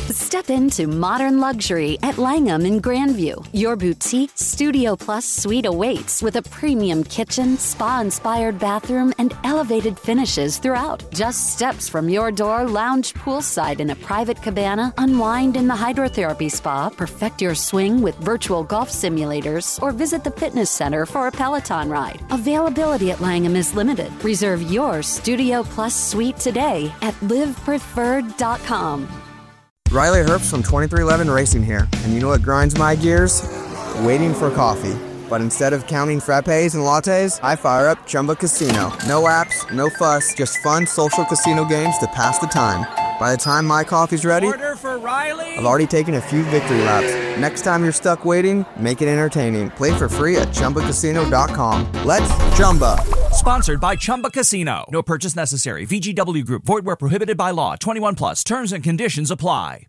Step into modern luxury at Langham in Grandview. Your boutique Studio Plus suite awaits with a premium kitchen, spa-inspired bathroom, and elevated finishes throughout. Just steps from your door, lounge poolside in a private cabana, unwind in the hydrotherapy spa, perfect your swing with virtual golf simulators, or visit the fitness center for a Peloton ride. Availability at Langham is limited. Reserve your Studio Plus suite today at livepreferred.com. Riley Herbst from 2311 Racing here, and you know what grinds my gears? Waiting for coffee. But instead of counting frappes and lattes, I fire up Chumba Casino. No apps, no fuss, just fun social casino games to pass the time. By the time my coffee's ready, order for Riley. I've already taken a few victory laps. Next time you're stuck waiting, make it entertaining. Play for free at ChumbaCasino.com. Let's Chumba. Sponsored by Chumba Casino. No purchase necessary. VGW Group. Void where prohibited by law. 21 plus. Terms and conditions apply.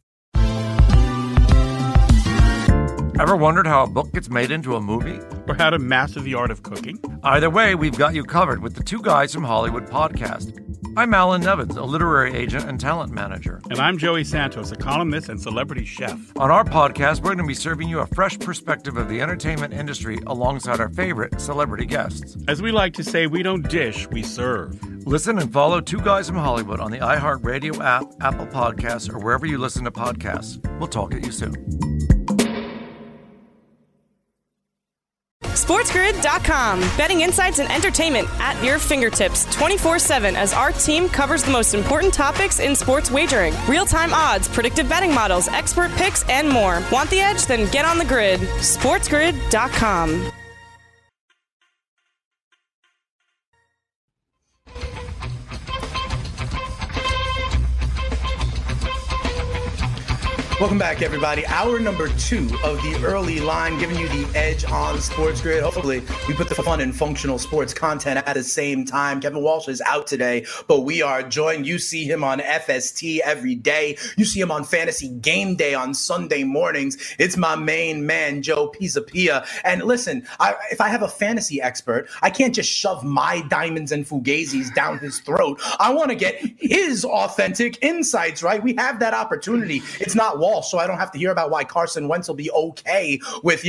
Ever wondered how a book gets made into a movie? Or how to master the art of cooking? Either way, we've got you covered with the Two Guys from Hollywood podcast. I'm Alan Nevins, a literary agent and talent manager. And I'm Joey Santos, a columnist and celebrity chef. On our podcast, we're going to be serving you a fresh perspective of the entertainment industry alongside our favorite celebrity guests. As we like to say, we don't dish, we serve. Listen and follow Two Guys from Hollywood on the iHeartRadio app, Apple Podcasts, or wherever you listen to podcasts. We'll talk at you soon. SportsGrid.com. Betting insights and entertainment at your fingertips 24/7 as our team covers the most important topics in sports wagering. Real-time odds, predictive betting models, expert picks, and more. Want the edge? Then get on the grid. SportsGrid.com. Welcome back, everybody. Hour number 2 of the early line, giving you the edge on Sports Grid. Hopefully, we put the fun and functional sports content at the same time. Kevin Walsh is out today, but we are joined. You see him on FST every day. You see him on Fantasy Game Day on Sunday mornings. It's my main man, Joe Pisapia. And listen, if I have a fantasy expert, I can't just shove my diamonds and fugazis down his throat. I want to get his authentic insights, right? We have that opportunity. It's not Walsh, so I don't have to hear about why Carson Wentz will be okay with,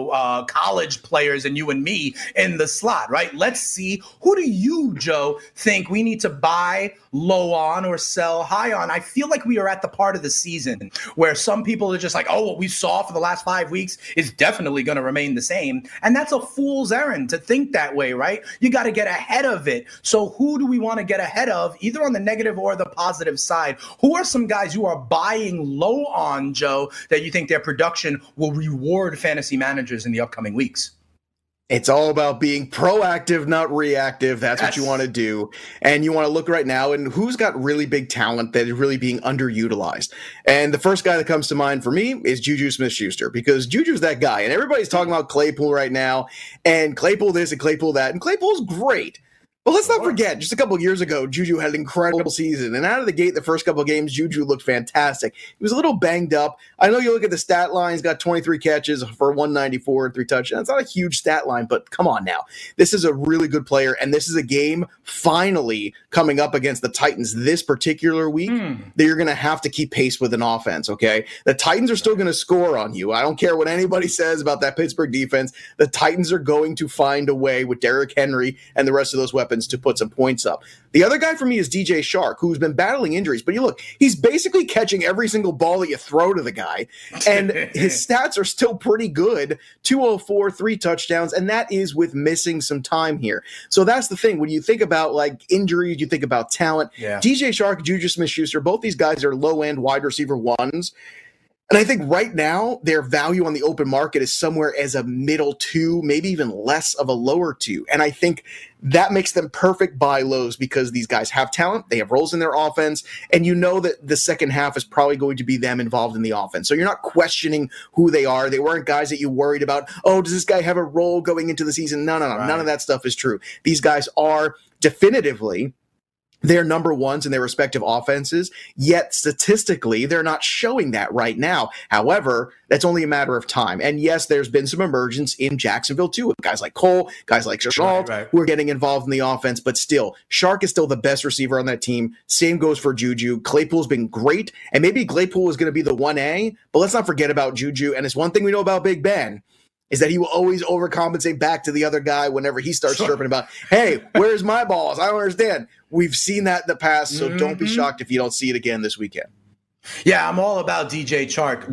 college players and you and me in the slot, right? Let's see. Who do you, Joe, think we need to buy low on or sell high on? I feel like we are at the part of the season where some people are just like, oh, what we saw for the last 5 weeks is definitely going to remain the same. And that's a fool's errand to think that way, right? You got to get ahead of it. So who do we want to get ahead of, either on the negative or the positive side? Who are some guys you are buying low on, Joe, that you think their production will reward fantasy managers in the upcoming weeks? It's all about being proactive, not reactive. That's what you want to do. And you want to look right now and who's got really big talent that is really being underutilized. And the first guy that comes to mind for me is Juju Smith-Schuster, because Juju's that guy. And everybody's talking about Claypool right now, and Claypool this and Claypool that. And Claypool's great. But let's not forget, just a couple of years ago, Juju had an incredible season. And out of the gate, the first couple of games, Juju looked fantastic. He was a little banged up. I know you look at the stat line, he's got 23 catches for 194 and 3 touchdowns. It's not a huge stat line, but come on now. This is a really good player, and this is a game finally coming up against the Titans this particular week that you're going to have to keep pace with an offense, okay? The Titans are still going to score on you. I don't care what anybody says about that Pittsburgh defense. The Titans are going to find a way with Derrick Henry and the rest of those weapons to put some points up. The other guy for me is DJ Shark, who's been battling injuries, but you look, he's basically catching every single ball that you throw to the guy, and his stats are still pretty good. 204, 3 touchdowns, and that is with missing some time here. So that's the thing. When you think about like injuries, you think about talent. Yeah. DJ Shark, Juju Smith-Schuster, both these guys are low-end wide receiver ones. And I think right now their value on the open market is somewhere as a middle 2, maybe even less of a lower 2. And I think that makes them perfect buy lows because these guys have talent, they have roles in their offense, and you know that the second half is probably going to be them involved in the offense. So you're not questioning who they are. They weren't guys that you worried about, oh, does this guy have a role going into the season? No. Right. None of that stuff is true. These guys are definitively they're number ones in their respective offenses, yet statistically, they're not showing that right now. However, that's only a matter of time. And yes, there's been some emergence in Jacksonville too, with guys like Cole, guys like Shenault, who are getting involved in the offense, but still, Chark is still the best receiver on that team. Same goes for Juju. Claypool's been great, and maybe Claypool is going to be the 1A, but let's not forget about Juju. And it's one thing we know about Big Ben, is that he will always overcompensate back to the other guy whenever he starts chirping about, hey, where's my balls? I don't understand. We've seen that in the past, so don't be shocked if you don't see it again this weekend. Yeah, I'm all about DJ Chark,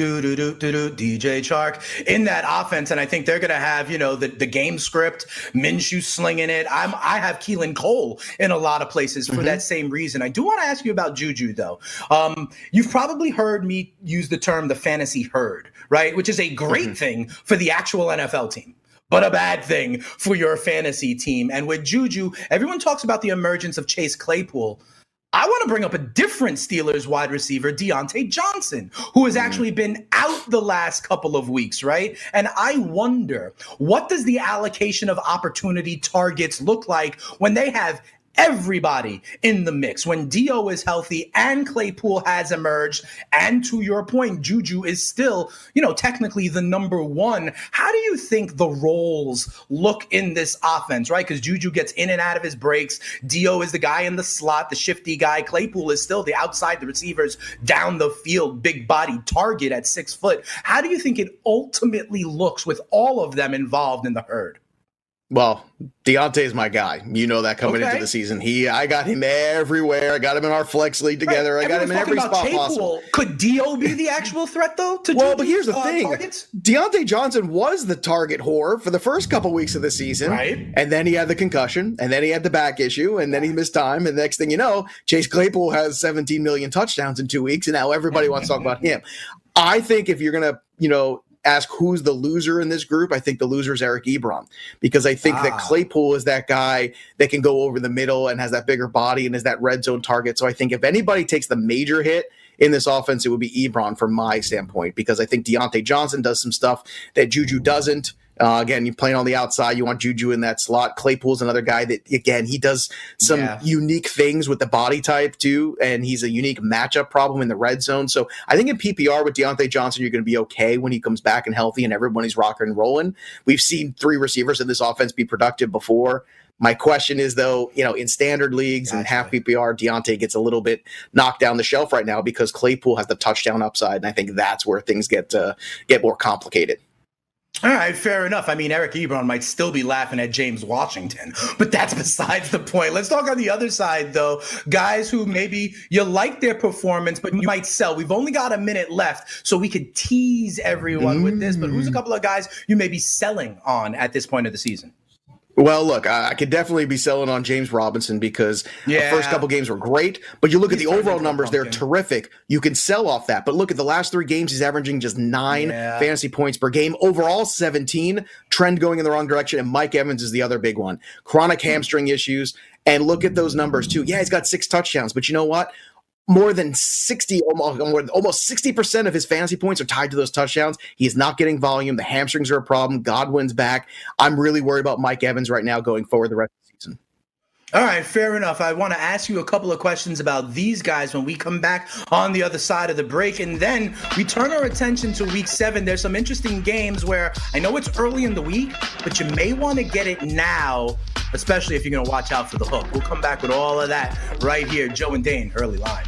DJ Chark in that offense, and I think they're going to have, the game script, Minshew slinging it. I have Keelan Cole in a lot of places for that same reason. I do want to ask you about Juju, though. You've probably heard me use the term the fantasy herd, right? Which is a great thing for the actual NFL team, but a bad thing for your fantasy team. And with Juju, everyone talks about the emergence of Chase Claypool. I want to bring up a different Steelers wide receiver, Deontay Johnson, who has actually been out the last couple of weeks, right? And I wonder, what does the allocation of opportunity targets look like when they have everybody in the mix, when Dio is healthy and Claypool has emerged, and to your point, Juju is still, technically the number one? How do you think the roles look in this offense, right? Because Juju gets in and out of his breaks. Dio is the guy in the slot, the shifty guy. Claypool is still the outside the receivers, down the field, big body target at 6 foot. How do you think it ultimately looks with all of them involved in the herd? Well, Deontay's my guy. You know that coming into the season. I got him everywhere. I got him in our flex league together. I got him in every spot possible. Could Dio be the actual threat, though? But here's the thing. Targets? Deontay Johnson was the target whore for the first couple weeks of the season. Right. And then he had the concussion, and then he had the back issue, and then he missed time. And the next thing you know, Chase Claypool has 17 million touchdowns in 2 weeks, and now everybody wants to talk about him. I think if you're going to, ask who's the loser in this group, I think the loser is Eric Ebron, because I think that Claypool is that guy that can go over the middle and has that bigger body and is that red zone target. So I think if anybody takes the major hit in this offense, it would be Ebron from my standpoint, because I think Deontay Johnson does some stuff that Juju doesn't. Again, you're playing on the outside. You want Juju in that slot. Claypool's another guy that, again, he does some unique things with the body type too, and he's a unique matchup problem in the red zone. So I think in PPR with Deontay Johnson, you're going to be okay when he comes back and healthy and everybody's rocking and rolling. We've seen 3 receivers in this offense be productive before. My question is, though, in standard leagues and half PPR, Deontay gets a little bit knocked down the shelf right now because Claypool has the touchdown upside, and I think that's where things get more complicated. All right, fair enough. I mean, Eric Ebron might still be laughing at James Washington, but that's besides the point. Let's talk on the other side, though. Guys who maybe you like their performance, but you might sell. We've only got a minute left, so we could tease everyone with this, but who's a couple of guys you may be selling on at this point of the season? Well, look, I could definitely be selling on James Robinson because the first couple games were great, but you look at the overall numbers, they're terrific. You can sell off that, but look at the last 3 games, he's averaging just 9 fantasy points per game. Overall, 17, trend going in the wrong direction, and Mike Evans is the other big one. Chronic hamstring issues, and look at those numbers too. Yeah, he's got 6 touchdowns, but you know what? More than 60, almost 60% of his fantasy points are tied to those touchdowns. He's not getting volume. The hamstrings are a problem. Godwin's back. I'm really worried about Mike Evans right now going forward the rest of the season. All right, fair enough. I want to ask you a couple of questions about these guys when we come back on the other side of the break. And then we turn our attention to week 7. There's some interesting games where I know it's early in the week, but you may want to get it now, especially if you're going to watch out for the hook. We'll come back with all of that right here. Joe and Dane, Early Line.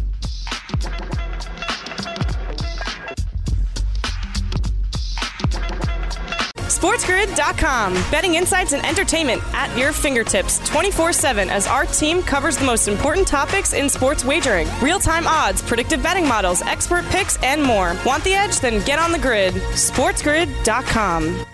SportsGrid.com. Betting insights and entertainment at your fingertips 24/7 as our team covers the most important topics in sports wagering. Real-time odds, predictive betting models, expert picks, and more. Want the edge? Then get on the grid. SportsGrid.com.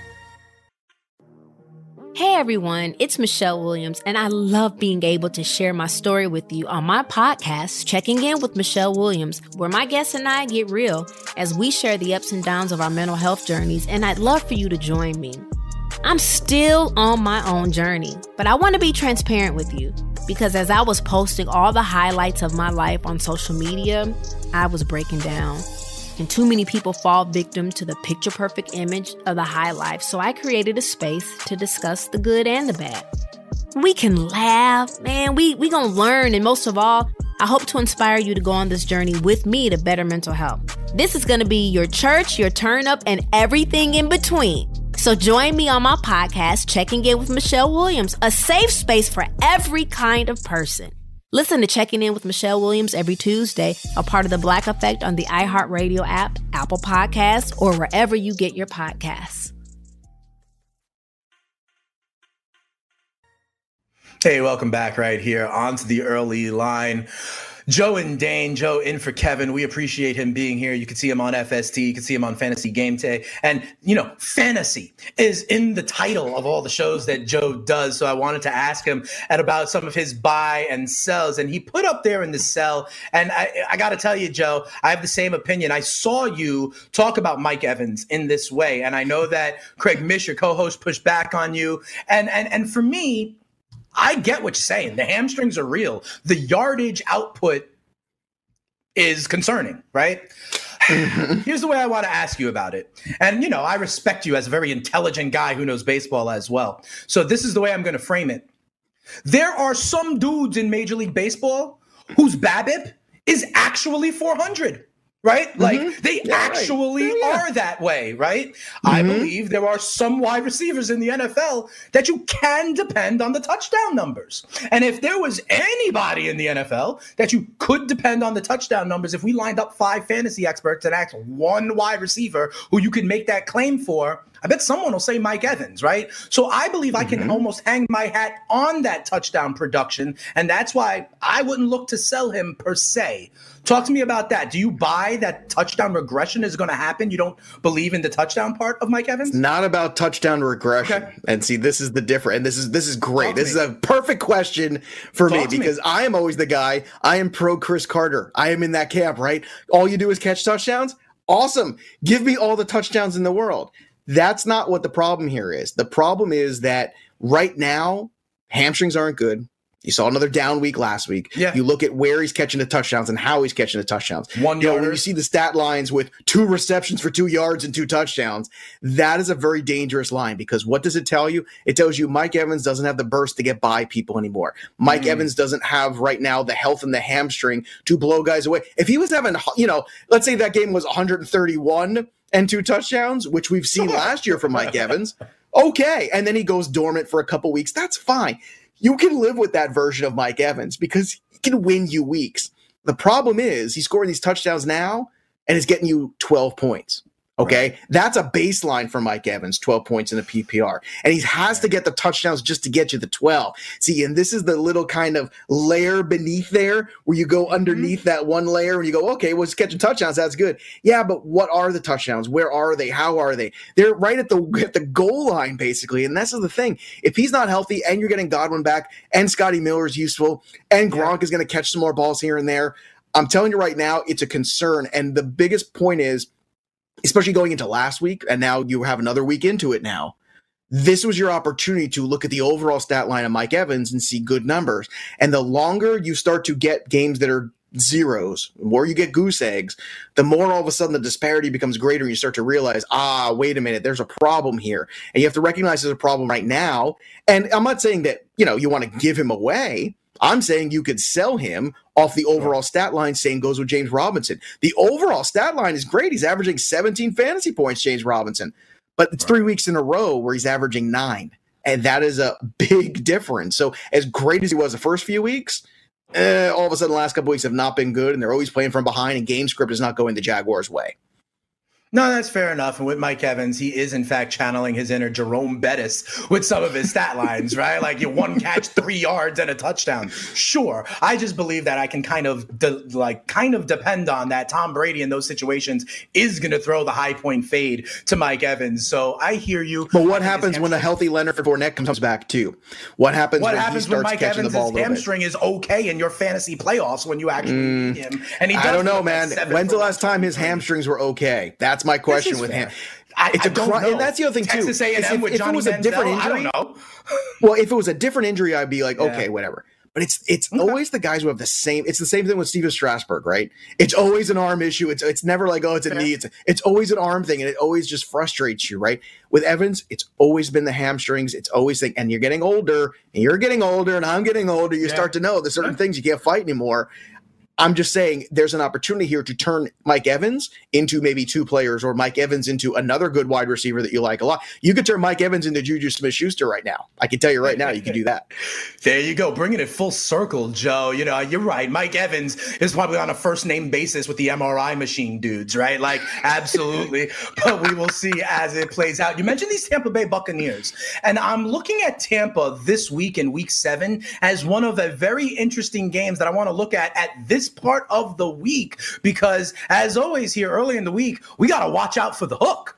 Hey everyone, it's Michelle Williams, and I love being able to share my story with you on my podcast, Checking In with Michelle Williams, where my guests and I get real as we share the ups and downs of our mental health journeys, and I'd love for you to join me. I'm still on my own journey, but I want to be transparent with you because as I was posting all the highlights of my life on social media, I was breaking down. And too many people fall victim to the picture-perfect image of the high life, so I created a space to discuss the good and the bad. We can laugh, man. We gonna learn, and most of all, I hope to inspire you to go on this journey with me to better mental health. This is gonna be your church, your turn up, and everything in between. So join me on my podcast, Checking In with Michelle Williams, a safe space for every kind of person. Listen to Checking In with Michelle Williams every Tuesday, a part of the Black Effect on the iHeartRadio app, Apple Podcasts, or wherever you get your podcasts. Hey, welcome back right here onto the early line. Joe and Dane, Joe in for Kevin. We appreciate him being here. You can see him on FST. You can see him on Fantasy Game Day. And, fantasy is in the title of all the shows that Joe does. So I wanted to ask him about some of his buy and sells. And he put up there in the sell. And I got to tell you, Joe, I have the same opinion. I saw you talk about Mike Evans in this way. And I know that Craig Mish, your co-host, pushed back on you. And for me, I get what you're saying. The hamstrings are real. The yardage output is concerning, right? Here's the way I want to ask you about it. And, I respect you as a very intelligent guy who knows baseball as well. So this is the way I'm going to frame it. There are some dudes in Major League Baseball whose BABIP is actually 400. Right? Like they actually are that way, right? I believe there are some wide receivers in the NFL that you can depend on the touchdown numbers. And if there was anybody in the NFL that you could depend on the touchdown numbers, if we lined up 5 fantasy experts and asked one wide receiver who you could make that claim for, I bet someone will say Mike Evans, right? So I believe I can almost hang my hat on that touchdown production, and that's why I wouldn't look to sell him per se. Talk to me about that. Do you buy that touchdown regression is going to happen? You don't believe in the touchdown part of Mike Evans? Not about touchdown regression. Okay. And see, this is the difference. And this is great. This is a perfect question for me because I am always the guy. I am pro Chris Carter. I am in that camp, right? All you do is catch touchdowns. Awesome. Give me all the touchdowns in the world. That's not what the problem here is. The problem is that right now, hamstrings aren't good. You saw another down week last week. Yeah. You look at where he's catching the touchdowns and how he's catching the touchdowns. 1 yard. When you see the stat lines with 2 receptions for 2 yards and 2 touchdowns, that is a very dangerous line because what does it tell you? It tells you Mike Evans doesn't have the burst to get by people anymore. Mike Evans doesn't have right now the health and the hamstring to blow guys away. If he was having, let's say that game was 131 and 2 touchdowns, which we've seen last year from Mike Evans, okay. And then he goes dormant for a couple weeks. That's fine. You can live with that version of Mike Evans because he can win you weeks. The problem is he's scoring these touchdowns now and is getting you 12 points. Okay, that's a baseline for Mike Evans, 12 points in the PPR. And he has to get the touchdowns just to get you the 12. See, and this is the little kind of layer beneath there where you go underneath that one layer and you go, okay, well, he's catching touchdowns. That's good. Yeah, but what are the touchdowns? Where are they? How are they? They're right at the goal line, basically. And that's the thing. If he's not healthy and you're getting Godwin back and Scotty Miller is useful and Gronk is going to catch some more balls here and there, I'm telling you right now, it's a concern. And the biggest point is, especially going into last week, and now you have another week into it now, this was your opportunity to look at the overall stat line of Mike Evans and see good numbers. And the longer you start to get games that are zeros, the more you get goose eggs, the more all of a sudden the disparity becomes greater and you start to realize, wait a minute, there's a problem here. And you have to recognize there's a problem right now. And I'm not saying that, you want to give him away. I'm saying you could sell him off the overall stat line. Same goes with James Robinson. The overall stat line is great. He's averaging 17 fantasy points, James Robinson. But it's 3 weeks in a row where he's averaging 9. And that is a big difference. So as great as he was the first few weeks, all of a sudden the last couple weeks have not been good. And they're always playing from behind. And game script is not going the Jaguars' way. No, that's fair enough. And with Mike Evans, he is, in fact, channeling his inner Jerome Bettis with some of his stat lines, right? Like 1 catch, 3 yards, and a touchdown. Sure. I just believe that I can kind of depend on that. Tom Brady in those situations is going to throw the high point fade to Mike Evans. So I hear you. But what happens when a healthy Leonard Fournette comes back, too? What happens when he starts Mike catching Evans' the ball a little hamstring bit? is okay in your fantasy playoffs when you actually need him? And he does. I don't know, man. When's the last time his hamstrings were okay? That's my question with him. I don't know. And that's the other thing, Texas too. A&M with if Johnny it was a different Manziel, injury, I don't know. Well, if it was a different injury, I'd be like, okay, whatever. but it's always the guys who have the same. It's the same thing with Steven Strasburg, right? It's always an arm issue. It's never like, oh, it's a knee. It's always an arm thing, and it always just frustrates you, right? With Evans, it's always been the hamstrings. It's always and you're getting older, and you're getting older, and I'm getting older. You start to know there's certain things you can't fight anymore. I'm just saying there's an opportunity here to turn Mike Evans into maybe two players, or Mike Evans into another good wide receiver that you like a lot. You could turn Mike Evans into Juju Smith-Schuster right now. I can tell you right now, you can do that. There you go. Bringing it full circle, Joe. You know, you're right. Mike Evans is probably on a first name basis with the MRI machine dudes, right? Like, absolutely. But we will see as it plays out. You mentioned these Tampa Bay Buccaneers, and I'm looking at Tampa this week in week 7 as one of the very interesting games that I want to look at this part of the week, because as always here early in the week, we got to watch out for the hook.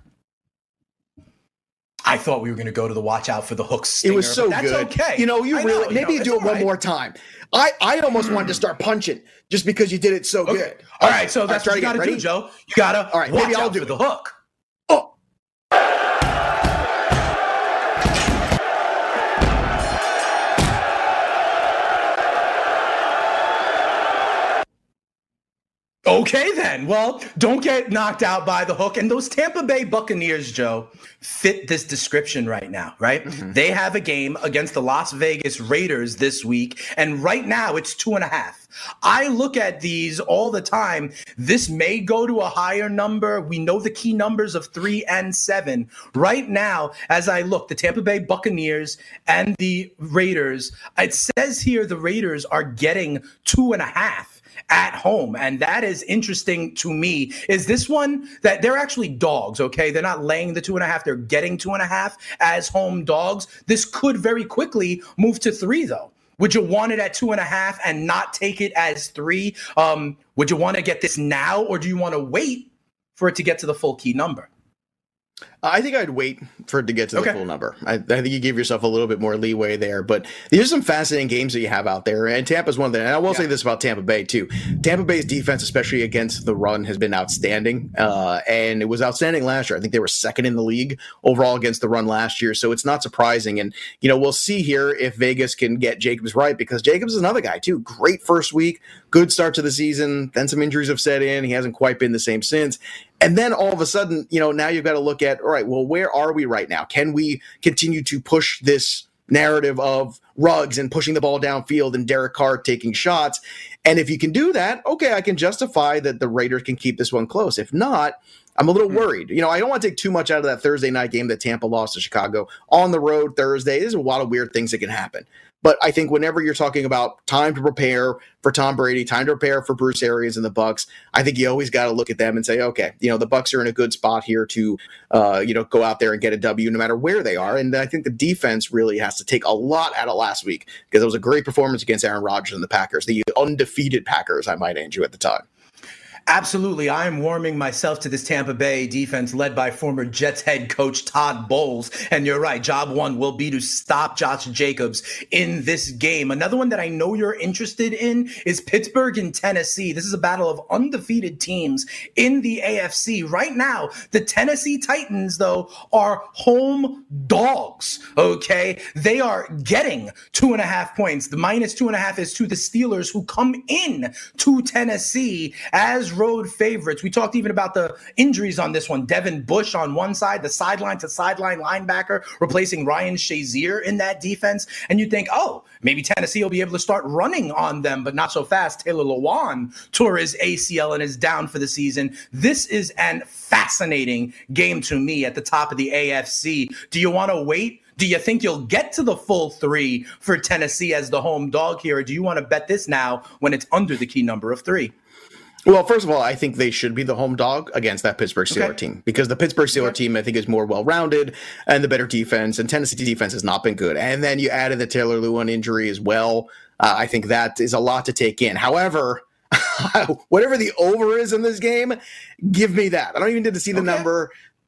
I thought we were going to go to the watch out for the hook stinger. It was so that's good. Okay. You know, maybe do it one more time. I almost wanted to start punching just because you did it so good. All right, so that's what you got to do, Joe. You got to watch out for the hook. Okay, then. Well, don't get knocked out by the hook. And those Tampa Bay Buccaneers, Joe, fit this description right now, right? Mm-hmm. They have a game against the Las Vegas Raiders this week, and right now it's 2.5. I look at these all the time. This may go to a higher number. We know the key numbers of 3 and 7. Right now, as I look, the Tampa Bay Buccaneers and the Raiders, it says here the Raiders are getting 2.5. at home. And that is interesting to me. Is this one that they're actually dogs, okay? They're not laying the 2.5. They're getting 2.5 as home dogs. This could very quickly move to 3, though. Would you want it at 2.5 and not take it as 3? Would you want to get this now, or do you want to wait for it to get to the full key number? I think I'd wait for it to get to the full number. I think you give yourself a little bit more leeway there. But these are some fascinating games that you have out there. And Tampa's one of them. And I will say this about Tampa Bay, too. Tampa Bay's defense, especially against the run, has been outstanding. And it was outstanding last year. I think they were second in the league overall against the run last year. So it's not surprising. And, you know, we'll see here if Vegas can get Jacobs right, because Jacobs is another guy, too. Great first week, good start to the season. Then some injuries have set in. He hasn't quite been the same since. And then all of a sudden, you know, now you've got to look at, all right, well, where are we right now? Can we continue to push this narrative of Ruggs and pushing the ball downfield and Derek Carr taking shots? And if you can do that, okay, I can justify that the Raiders can keep this one close. If not, I'm a little worried. You know, I don't want to take too much out of that Thursday night game that Tampa lost to Chicago on the road Thursday. There's a lot of weird things that can happen. But I think whenever you're talking about time to prepare for Tom Brady, time to prepare for Bruce Arians and the Bucs, I think you always got to look at them and say, okay, you know, the Bucs are in a good spot here to, you know, go out there and get a W no matter where they are. And I think the defense really has to take a lot out of last week, because it was a great performance against Aaron Rodgers and the Packers, the undefeated Packers, I might add you at the time. Absolutely. I am warming myself to this Tampa Bay defense led by former Jets head coach Todd Bowles. And you're right. Job one will be to stop Josh Jacobs in this game. Another one that I know you're interested in is Pittsburgh and Tennessee. This is a battle of undefeated teams in the AFC. Right now, the Tennessee Titans, though, are home dogs. Okay. They are getting 2.5 points. The minus 2.5 is to the Steelers, who come in to Tennessee as road favorites. We talked even about the injuries on this one. Devin Bush on one side, the sideline to sideline linebacker, replacing Ryan Shazier in that defense. And you think, oh, maybe Tennessee will be able to start running on them, but not so fast. Taylor Lewan tore his ACL and is down for the season. This is an fascinating game to me at the top of the AFC. Do you want to wait? Do you think you'll get to the full 3 for Tennessee as the home dog here? Or do you want to bet this now when it's under the key number of 3? Well, first of all, I think they should be the home dog against that Pittsburgh Steelers team, because the Pittsburgh Steelers team, I think, is more well-rounded and the better defense, and Tennessee defense has not been good. And then you added the Taylor Lewan injury as well. I think that is a lot to take in. However, whatever the over is in this game, give me that. I don't even need to see the number.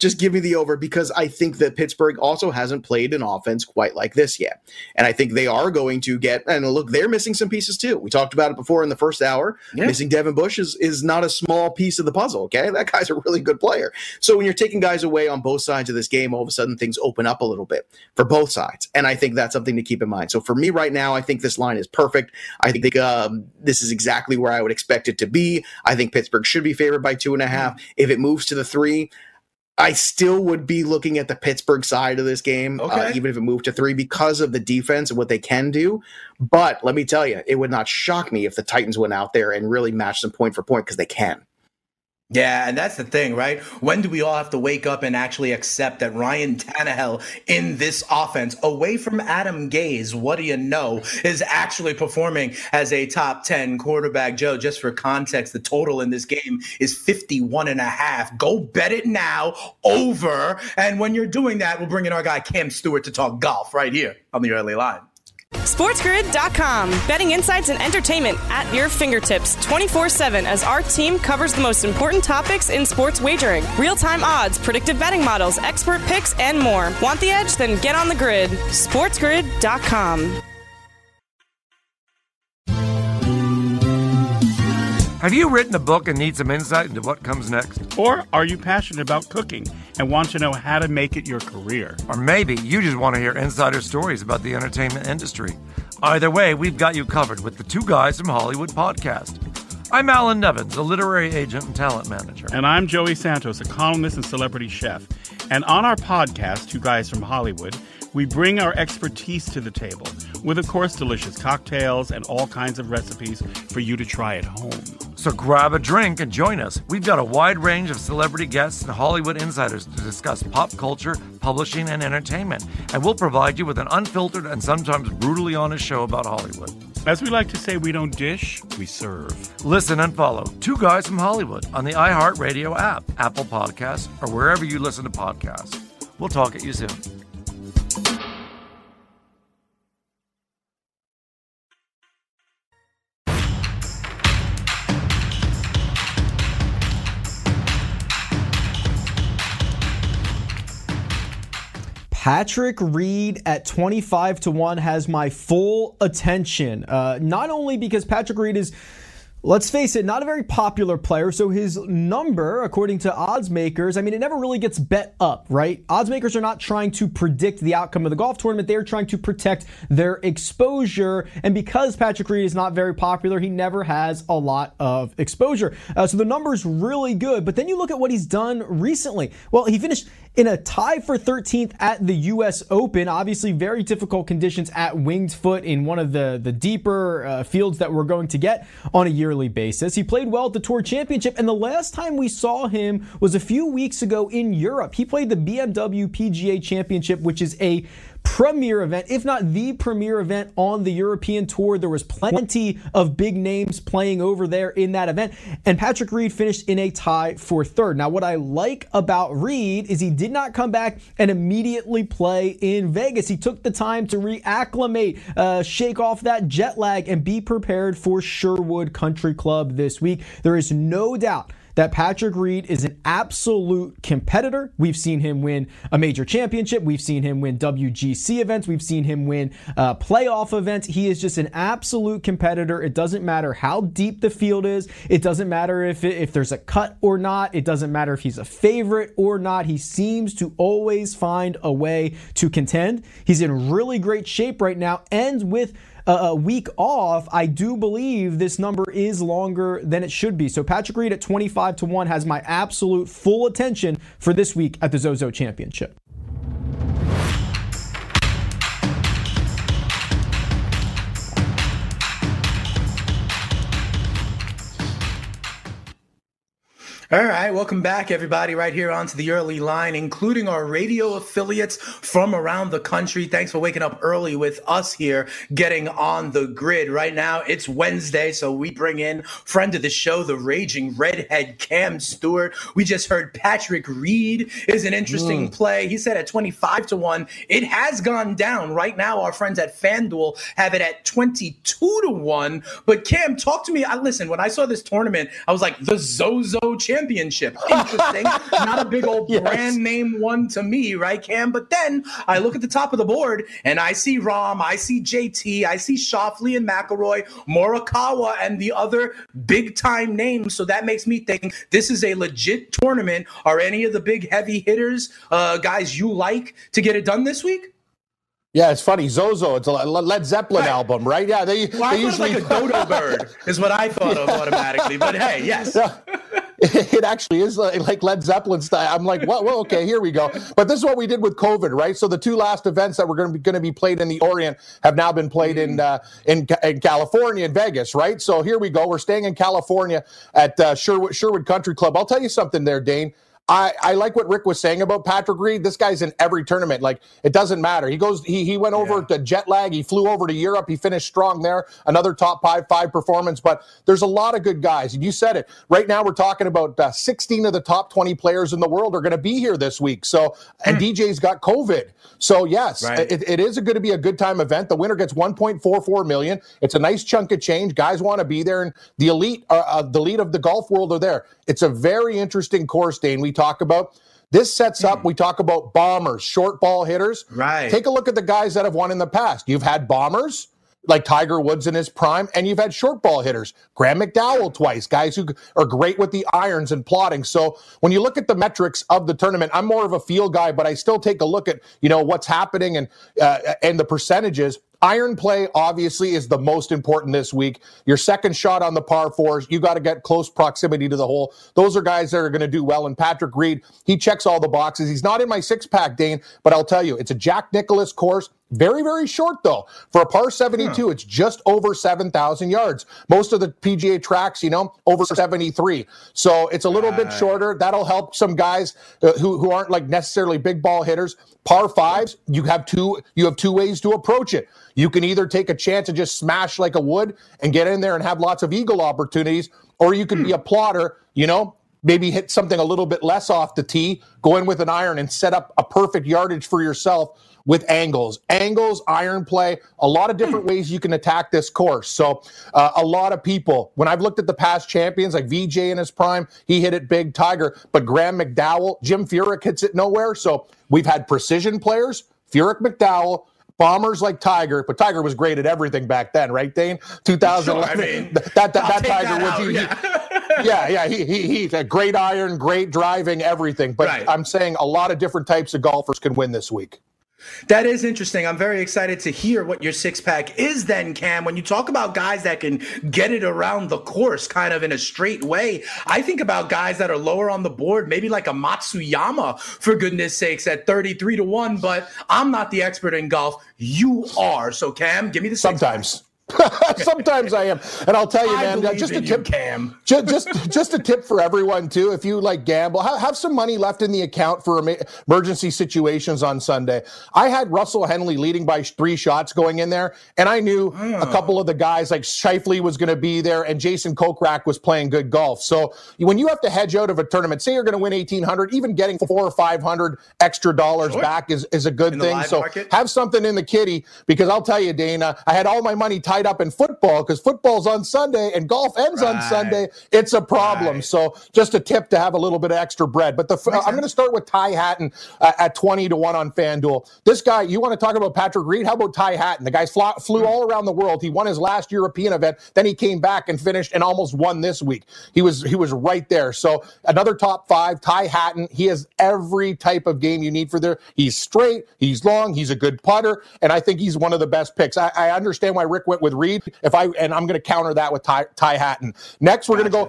just give me the over, because I think that Pittsburgh also hasn't played an offense quite like this yet. And I think they are going to get, and look, they're missing some pieces too. We talked about it before in the first hour. Yeah. Missing Devin Bush is not a small piece of the puzzle, okay? That guy's a really good player. So when you're taking guys away on both sides of this game, all of a sudden things open up a little bit for both sides. And I think that's something to keep in mind. So for me right now, I think this line is perfect. I think this is exactly where I would expect it to be. I think Pittsburgh should be favored by 2.5. If it moves to the 3, I still would be looking at the Pittsburgh side of this game, even if it moved to 3, because of the defense and what they can do. But let me tell you, it would not shock me if the Titans went out there and really matched them point for point, because they can. Yeah, and that's the thing, right? When do we all have to wake up and actually accept that Ryan Tannehill in this offense, away from Adam Gase, what do you know, is actually performing as a top 10 quarterback? Joe, just for context, the total in this game is 51.5. Go bet it now, over. And when you're doing that, we'll bring in our guy Cam Stewart to talk golf right here on the Early Line. SportsGrid.com. Betting insights and entertainment at your fingertips 24/7 as our team covers the most important topics in sports wagering. Real-time odds, predictive betting models, expert picks, and more. Want the edge? Then get on the grid. SportsGrid.com. Have you written a book and need some insight into what comes next? Or are you passionate about cooking and want to know how to make it your career? Or maybe you just want to hear insider stories about the entertainment industry. Either way, we've got you covered with the Two Guys from Hollywood podcast. I'm Alan Nevins, a literary agent and talent manager. And I'm Joey Santos, a columnist and celebrity chef. And on our podcast, Two Guys from Hollywood, we bring our expertise to the table with, of course, delicious cocktails and all kinds of recipes for you to try at home. So grab a drink and join us. We've got a wide range of celebrity guests and Hollywood insiders to discuss pop culture, publishing, and entertainment. And we'll provide you with an unfiltered and sometimes brutally honest show about Hollywood. As we like to say, we don't dish, we serve. Listen and follow Two Guys from Hollywood on the iHeartRadio app, Apple Podcasts, or wherever you listen to podcasts. We'll talk at you soon. Patrick Reed at 25-1 has my full attention. Not only because Patrick Reed is, let's face it, not a very popular player, so his number, according to odds makers, I mean, it never really gets bet up, right? Odds makers are not trying to predict the outcome of the golf tournament. They're trying to protect their exposure, and because Patrick Reed is not very popular, he never has a lot of exposure. So the number's really good, but then you look at what he's done recently. Well, he finished in a tie for 13th at the U.S. Open. Obviously, very difficult conditions at Winged Foot in one of the deeper fields that we're going to get on a yearly basis. He played well at the Tour Championship, and the last time we saw him was a few weeks ago in Europe. He played the BMW PGA Championship, which is a premier event, if not the premier event on the European Tour. There was plenty of big names playing over there in that event, and Patrick Reed finished in a tie for third. Now, what I like about Reed is he did not come back and immediately play in Vegas. He took the time to reacclimate, shake off that jet lag, and be prepared for Sherwood Country Club this week. There is no doubt that Patrick Reed is an absolute competitor. We've seen him win a major championship. We've seen him win WGC events. We've seen him win playoff events. He is just an absolute competitor. It doesn't matter how deep the field is. It doesn't matter if there's a cut or not. It doesn't matter if he's a favorite or not. He seems to always find a way to contend. He's in really great shape right now, and with a week off, I do believe this number is longer than it should be. So Patrick Reed at 25-1 has my absolute full attention for this week at the Zozo Championship. All right, welcome back, everybody, right here onto the Early Line, including our radio affiliates from around the country. Thanks for waking up early with us here, getting on the grid. Right now, it's Wednesday, so we bring in friend of the show, the raging redhead, Cam Stewart. We just heard Patrick Reed is an interesting play. He said at 25-1. It has gone down. Right now, our friends at FanDuel have it at 22-1. But Cam, talk to me. Listen, when I saw this tournament, I was like, the Zozo Championship. championship. Interesting. Not a big old brand name one to me, right, Cam? But then I look at the top of the board and I see Rahm, I see JT, I see Schauffele and McIlroy, Morikawa, and the other big time names. So that makes me think this is a legit tournament. Are any of the big heavy hitters guys you like to get it done this week? Yeah, it's funny. Zozo, it's a Led Zeppelin album, right? Yeah, they usually like a dodo bird is what I thought of automatically. But hey, yes. Yeah. It actually is like Led Zeppelin style. I'm like, well, okay, here we go. But this is what we did with COVID, right? So the two last events that were going to be played in the Orient have now been played in California, in Vegas, right? So here we go. We're staying in California at Sherwood Country Club. I'll tell you something there, Dane. I like what Rick was saying about Patrick Reed. This guy's in every tournament. Like, it doesn't matter. He went over to jet lag. He flew over to Europe. He finished strong there. Another top five performance. But there's a lot of good guys. And you said it. Right now we're talking about 16 of the top 20 players in the world are going to be here this week. So, and DJ's got COVID. So, yes, it is going to be a good time event. The winner gets $1.44 million. It's a nice chunk of change. Guys want to be there. And the elite of the golf world are there. It's a very interesting course, Dane. We talk about this sets up. We talk about bombers, short ball hitters. Right. Take a look at the guys that have won in the past. You've had bombers like Tiger Woods in his prime, and you've had short ball hitters, Graham McDowell twice, guys who are great with the irons and plotting. So when you look at the metrics of the tournament, I'm more of a feel guy, but I still take a look at what's happening and the percentages. Iron play, obviously, is the most important this week. Your second shot on the par fours, you got to get close proximity to the hole. Those are guys that are going to do well. And Patrick Reed, he checks all the boxes. He's not in my six-pack, Dane, but I'll tell you, it's a Jack Nicklaus course. Very, very short, though. For a par 72, it's just over 7,000 yards. Most of the PGA tracks, over 73. So it's a little bit shorter. That'll help some guys who aren't like necessarily big ball hitters. Par fives, you have two ways to approach it. You can either take a chance and just smash like a wood and get in there and have lots of eagle opportunities, or you can be a plotter, maybe hit something a little bit less off the tee, go in with an iron and set up a perfect yardage for yourself with angles, iron play, a lot of different ways you can attack this course. So a lot of people, when I've looked at the past champions, like VJ in his prime, he hit it big, Tiger, but Graham McDowell, Jim Furyk hits it nowhere. So we've had precision players, Furyk, McDowell, bombers like Tiger, but Tiger was great at everything back then, right, Dane? 2011, that Tiger was he's a great iron, great driving, everything. But I'm saying a lot of different types of golfers can win this week. That is interesting. I'm very excited to hear what your six-pack is then, Cam. When you talk about guys that can get it around the course kind of in a straight way, I think about guys that are lower on the board, maybe like a Matsuyama, for goodness sakes, at 33-1. But I'm not the expert in golf. You are. So, Cam, give me the Sometimes I am, and I'll tell you, man. Just a tip, Cam. just a tip for everyone too. If you like gamble, have some money left in the account for emergency situations on Sunday. I had Russell Henley leading by 3 shots going in there, and I knew a couple of the guys like Schauffele was going to be there, and Jason Kokrak was playing good golf. So when you have to hedge out of a tournament, say you're going to win $1,800, even getting $400 or $500 extra dollars back is a good thing. So have something in the kitty, because I'll tell you, Dana, I had all my money tied up in football because football's on Sunday and golf ends on Sunday. It's a problem. So just a tip to have a little bit of extra bread. But I'm going to start with Ty Hatton at 20-1 on FanDuel. This guy, you want to talk about Patrick Reed? How about Ty Hatton? The guy flew all around the world. He won his last European event. Then he came back and finished and almost won this week. He was right there. So another top 5, Ty Hatton. He has every type of game you need for there. He's straight. He's long. He's a good putter. And I think he's one of the best picks. I understand why Rick went with Reed. I'm going to counter that with Ty Hatton. Next, we're going to go,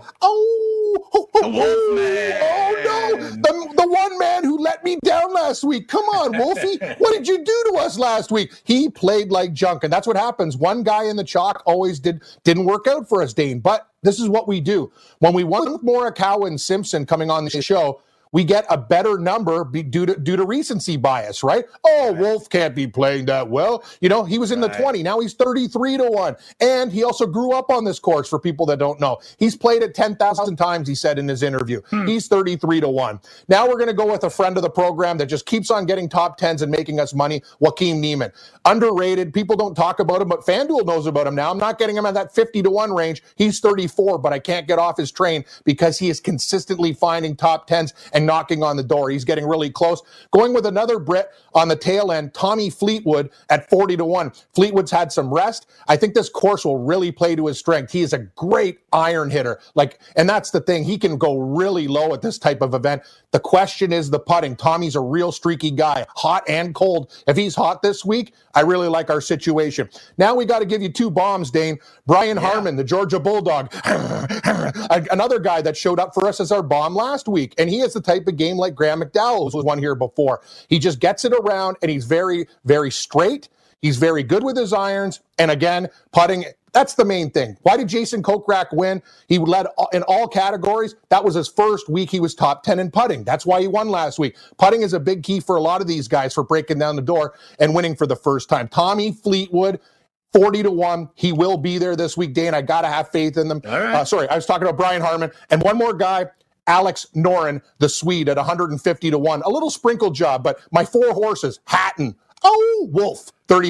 the one man who let me down last week. Come on, Wolfie. What did you do to us last week? He played like junk, and that's what happens. One guy in the chalk always didn't work out for us, Dane. But this is what we do. When we won Morikawa and Simpson coming on the show, we get a better number due to recency bias, right? Oh, Wolf can't be playing that well. You know, he was in the 20. Now he's 33-1. And he also grew up on this course, for people that don't know. He's played it 10,000 times, he said in his interview. He's 33-1. Now we're going to go with a friend of the program that just keeps on getting top 10s and making us money, Joaquin Niemann. Underrated. People don't talk about him, but FanDuel knows about him now. I'm not getting him at that 50-1 range. He's 34, but I can't get off his train because he is consistently finding top 10s and knocking on the door. He's getting really close. Going with another Brit on the tail end, Tommy Fleetwood at 40-1. Fleetwood's had some rest. I think this course will really play to his strength. He is a great iron hitter. And that's the thing. He can go really low at this type of event. The question is the putting. Tommy's a real streaky guy, hot and cold. If he's hot this week, I really like our situation. Now we got to give you two bombs, Dane. Brian Harman, the Georgia Bulldog, another guy that showed up for us as our bomb last week. And he is the type of game like Graham McDowell was one here before. He just gets it around, and he's very, very straight. He's very good with his irons. And again, putting, that's the main thing. Why did Jason Kokrak win? He led in all categories. That was his first week he was top 10 in putting. That's why he won last week. Putting is a big key for a lot of these guys for breaking down the door and winning for the first time. Tommy Fleetwood, 40-1. He will be there this week, Dane. I got to have faith in them. All right. Sorry, I was talking about Brian Harman. And one more guy, Alex Noren, the Swede, at 150-1. A little sprinkle job, but my four horses, Hatton, Wolf,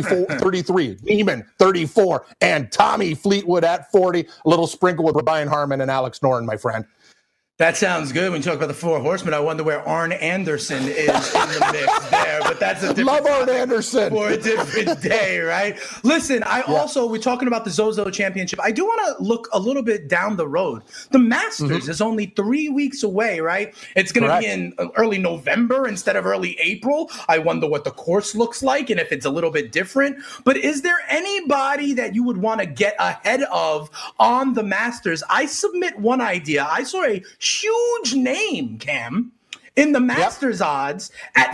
33, Niemann, 34, and Tommy Fleetwood at 40. A little sprinkle with Brian Harman and Alex Noren, my friend. That sounds good. When you talk about the four horsemen, I wonder where Arn Anderson is in the mix there. But that's a different Love Arn Anderson for a different day, right? Listen, we're talking about the Zozo Championship. I do want to look a little bit down the road. The Masters is only 3 weeks away, right? It's going to be in early November instead of early April. I wonder what the course looks like and if it's a little bit different. But is there anybody that you would want to get ahead of on the Masters? I submit one idea. I saw a huge name, Cam, in the Masters odds at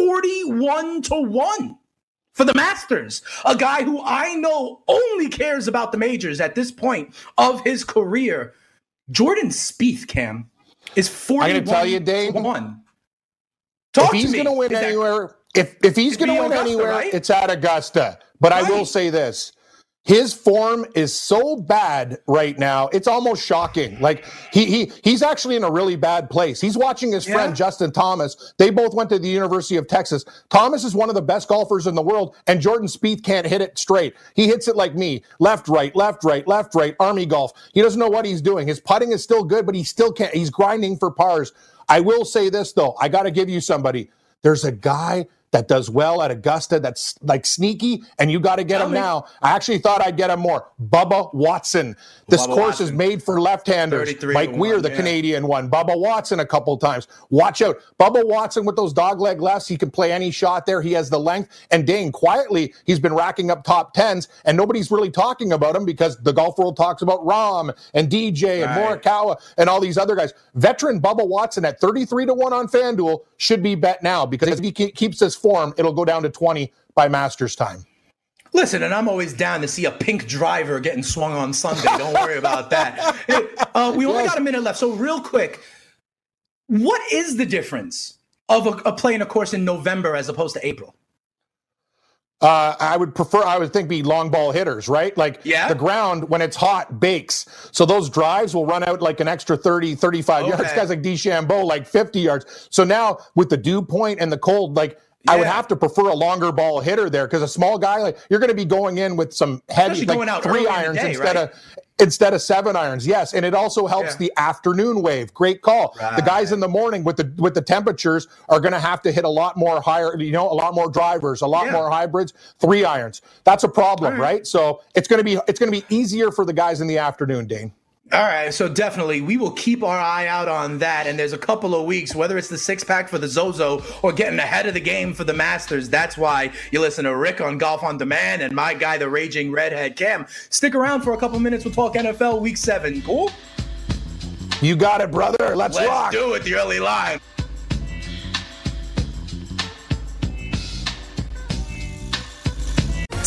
41-1 for the Masters. A guy who I know only cares about the majors at this point of his career. Jordan Spieth, Cam, is 41-1. I'm going to tell you, Dave, if he's going to win anywhere, if he's going to win anywhere, it's at Augusta. But I will say this. His form is so bad right now, it's almost shocking. Like, he's actually in a really bad place. He's watching his friend Justin Thomas. They both went to the University of Texas. Thomas is one of the best golfers in the world, and Jordan Spieth can't hit it straight. He hits it like me. Left, right, left, right, left, right, army golf. He doesn't know what he's doing. His putting is still good, but he still can't. He's grinding for pars. I will say this, though. I got to give you somebody. There's a guy that does well at Augusta that's like sneaky, and you got to get him now. I actually thought I'd get him more. Bubba Watson. This course is made for left-handers. Mike Weir, the Canadian one. Bubba Watson a couple times. Watch out. Bubba Watson with those dogleg lefts, he can play any shot there. He has the length. And Dane, quietly, he's been racking up top 10s, and nobody's really talking about him because the golf world talks about Rahm and DJ and Morikawa and all these other guys. Veteran Bubba Watson at 33-1 on FanDuel should be bet now, because if he keeps this form, it'll go down to 20 by Masters time. Listen, and I'm always down to see a pink driver getting swung on Sunday. Don't worry about that. We only got a minute left, so real quick, what is the difference of playing a course in November as opposed to April? I would think be long ball hitters, right? Like the ground, when it's hot, bakes. So those drives will run out like an extra 30, 35 yards. Guys like DeChambeau, like 50 yards. So now with the dew point and the cold, like I would have to prefer a longer ball hitter there, because a small guy, like you're going to be going in with some heavy, like going out 3 irons instead of 7 irons. Yes, and it also helps the afternoon wave. Great call. The guys in the morning with the temperatures are going to have to hit a lot more higher, a lot more drivers, a lot more hybrids, 3 irons. That's a problem, right? So it's going to be easier for the guys in the afternoon, Dane. All right, so definitely we will keep our eye out on that. And there's a couple of weeks, whether it's the 6-pack for the Zozo or getting ahead of the game for the Masters. That's why you listen to Rick on Golf on Demand and my guy, the Raging Redhead, Cam. Stick around for a couple minutes. We'll talk NFL Week 7. Cool? You got it, brother. Let's rock. Let's do it, the early line.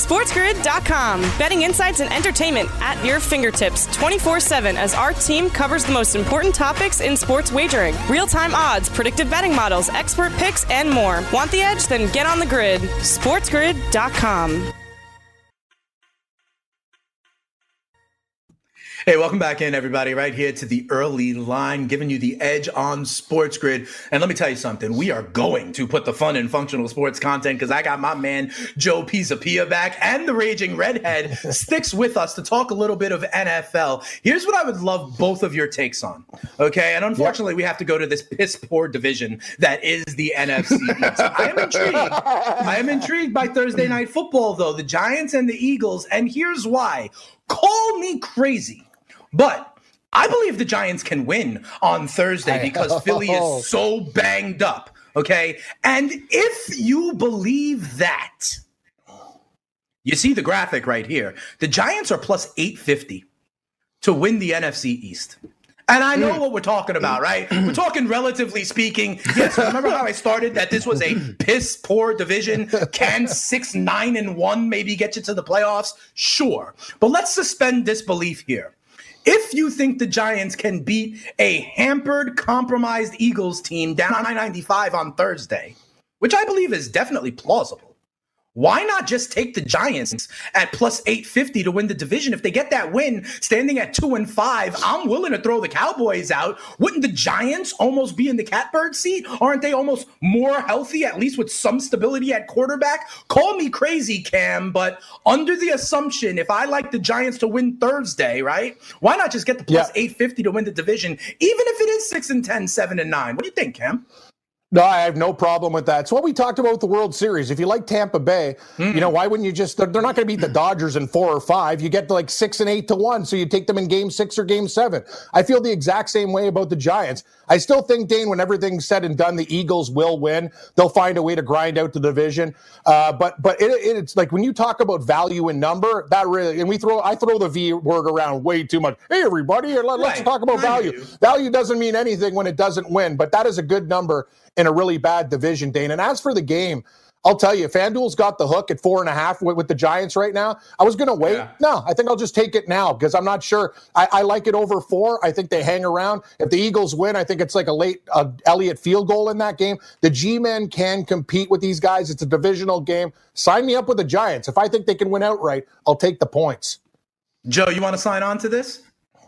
SportsGrid.com. Betting insights and entertainment at your fingertips 24/7 as our team covers the most important topics in sports wagering. Real-time odds, predictive betting models, expert picks, and more. Want the edge? Then get on the grid. SportsGrid.com. Hey, welcome back in, everybody, right here to the early line, giving you the edge on Sports Grid. And let me tell you something. We are going to put the fun in functional sports content because I got my man Joe Pisapia back, and the Raging Redhead sticks with us to talk a little bit of NFL. Here's what I would love both of your takes on, okay? And unfortunately, we have to go to this piss-poor division that is the NFC East. I am intrigued by Thursday Night Football, though, the Giants and the Eagles, and here's why. Call me crazy, but I believe the Giants can win on Thursday because Philly is so banged up, okay? And if you believe that, you see the graphic right here. The Giants are plus 850 to win the NFC East. And I know what we're talking about, right? We're talking relatively speaking. Yes, remember how I started that this was a piss-poor division? Can 6-9-1 maybe get you to the playoffs? Sure. But let's suspend disbelief here. If you think the Giants can beat a hampered, compromised Eagles team down on I-95 on Thursday, which I believe is definitely plausible, why not just take the Giants at plus 850 to win the division? If they get that win, standing at 2-5, I'm willing to throw the Cowboys out. Wouldn't the Giants almost be in the catbird seat? Aren't they almost more healthy, at least with some stability at quarterback? Call me crazy, Cam, but under the assumption, if I like the Giants to win Thursday, right, why not just get the plus 850 to win the division, even if it is 6-10, 7-9? What do you think, Cam? No, I have no problem with that. It's what we talked about with the World Series. If you like Tampa Bay, you know, why wouldn't you just, they're not going to beat the Dodgers in 4 or 5. You get to like 6 and 8 to 1. So you take them in game 6 or game 7. I feel the exact same way about the Giants. I still think, Dane, when everything's said and done, the Eagles will win. They'll find a way to grind out the division. But it's like when you talk about value in number, that really, and I throw the V word around way too much. Hey, everybody, let's talk about value. Value doesn't mean anything when it doesn't win, but that is a good number in a really bad division, Dane. And as for the game, I'll tell you, FanDuel's got the hook at 4.5 with the Giants right now. I was going to wait. Yeah. No, I think I'll just take it now because I'm not sure. I like it over 4. I think they hang around. If the Eagles win, I think it's like a late Elliott field goal in that game. The G-men can compete with these guys. It's a divisional game. Sign me up with the Giants. If I think they can win outright, I'll take the points. Joe, you want to sign on to this?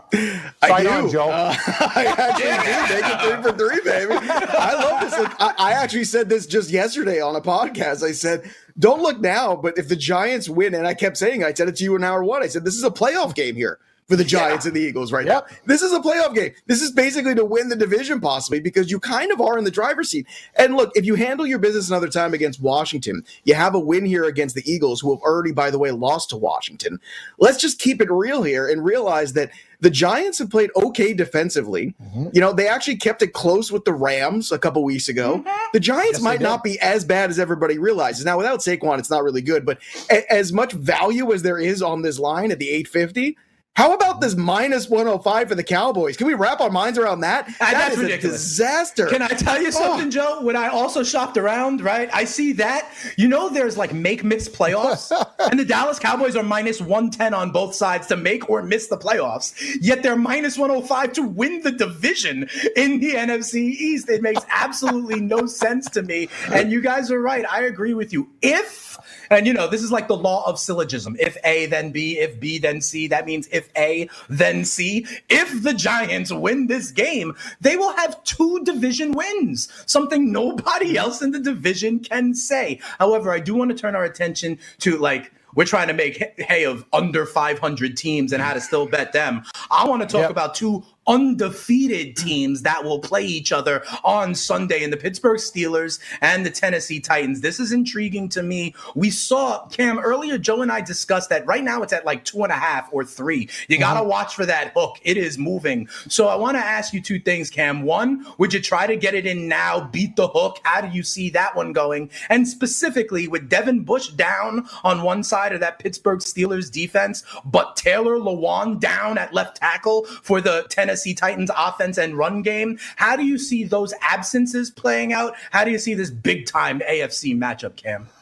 I do. On, Joe. I actually do. Make it 3 for 3, baby. I love this. Look, I actually said this just yesterday on a podcast. I said, don't look now, but if the Giants win, and I kept saying, I said it to you in hour 1, I said, this is a playoff game here for the Giants and the Eagles right now. This is a playoff game. This is basically to win the division possibly because you kind of are in the driver's seat. And look, if you handle your business another time against Washington, you have a win here against the Eagles, who have already, by the way, lost to Washington. Let's just keep it real here and realize that the Giants have played okay defensively. You know, they actually kept it close with the Rams a couple weeks ago. The Giants might not be as bad as everybody realizes. Now, without Saquon, it's not really good, but as much value as there is on this line at the 850, how about this minus 105 for the Cowboys? Can we wrap our minds around that? That's is ridiculous. A disaster. Can I tell you something, Joe? When I also shopped around, right, I see that. You know, there's like make-miss playoffs, and the Dallas Cowboys are minus 110 on both sides to make or miss the playoffs, yet they're minus 105 to win the division in the NFC East. It makes absolutely no sense to me, and you guys are right. I agree with you. And, you know, this is like the law of syllogism. If A, then B. If B, then C. That means if A, then C. If the Giants win this game, they will have 2 division wins, something nobody else in the division can say. However, I do want to turn our attention to, like, we're trying to make hay of under 500 teams and how to still bet them. I want to talk about 2 undefeated teams that will play each other on Sunday in the Pittsburgh Steelers and the Tennessee Titans. This is intriguing to me. We saw, Cam, earlier, Joe and I discussed that right now it's at like 2.5 or 3. You got to watch for that hook. It is moving. So I want to ask you 2 things, Cam. 1, would you try to get it in now, beat the hook? How do you see that one going? And specifically, with Devin Bush down on one side of that Pittsburgh Steelers defense, but Taylor Lewan down at left tackle for the Tennessee Titans offense and run game. How do you see those absences playing out? How do you see this big time AFC matchup, Cam?